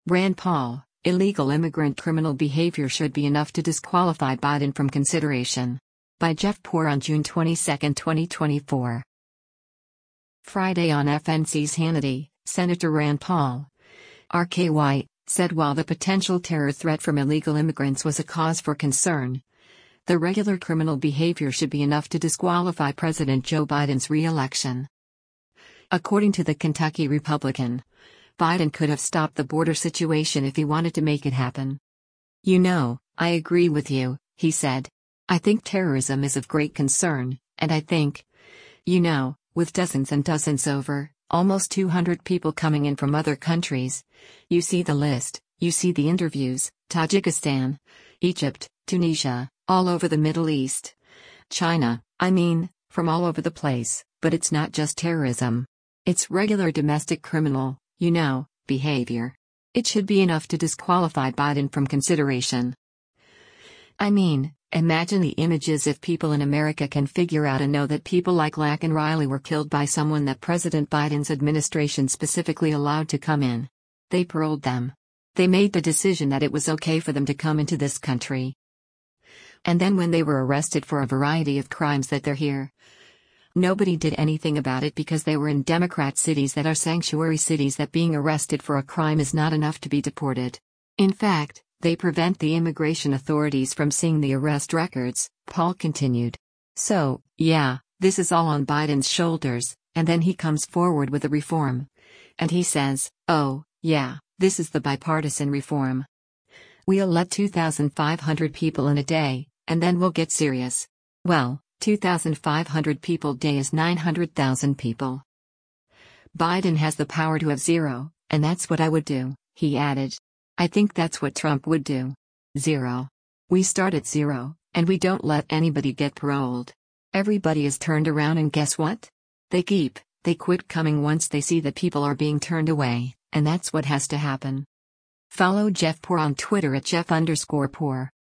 Rand Paul, illegal immigrant criminal behavior should be enough to disqualify Biden from consideration. By Jeff Poor on June 22, 2024. Friday on FNC's Hannity, Senator Rand Paul, RKY, said while the potential terror threat from illegal immigrants was a cause for concern, the regular criminal behavior should be enough to disqualify President Joe Biden's re-election. According to the Kentucky Republican, Biden could have stopped the border situation if he wanted to make it happen. "You know, I agree with you," he said. "I think terrorism is of great concern, and I think, with dozens and dozens almost 200 people coming in from other countries. You see the list, you see the interviews, Tajikistan, Egypt, Tunisia, all over the Middle East. China, from all over the place, but it's not just terrorism. It's regular domestic criminal, behavior. It should be enough to disqualify Biden from consideration." Imagine the images if people in America can figure out and know that people like Lack and Riley were killed by someone that President Biden's administration specifically allowed to come in. They paroled them. They made the decision that it was okay for them to come into this country. And then when they were arrested for a variety of crimes that they're here, nobody did anything about it because they were in Democrat cities that are sanctuary cities that being arrested for a crime is not enough to be deported. In fact, they prevent the immigration authorities from seeing the arrest records, Paul continued. So, this is all on Biden's shoulders, and then he comes forward with a reform. And he says, this is the bipartisan reform. We'll let 2,500 people in a day, and then we'll get serious. Well, 2,500 people a day is 900,000 people. Biden has the power to have zero, and that's what I would do, he added. I think that's what Trump would do. Zero. We start at zero, and we don't let anybody get paroled. Everybody is turned around and guess what? They quit coming once they see that people are being turned away, and that's what has to happen. Follow Jeff Poor on Twitter at Jeff_Poor.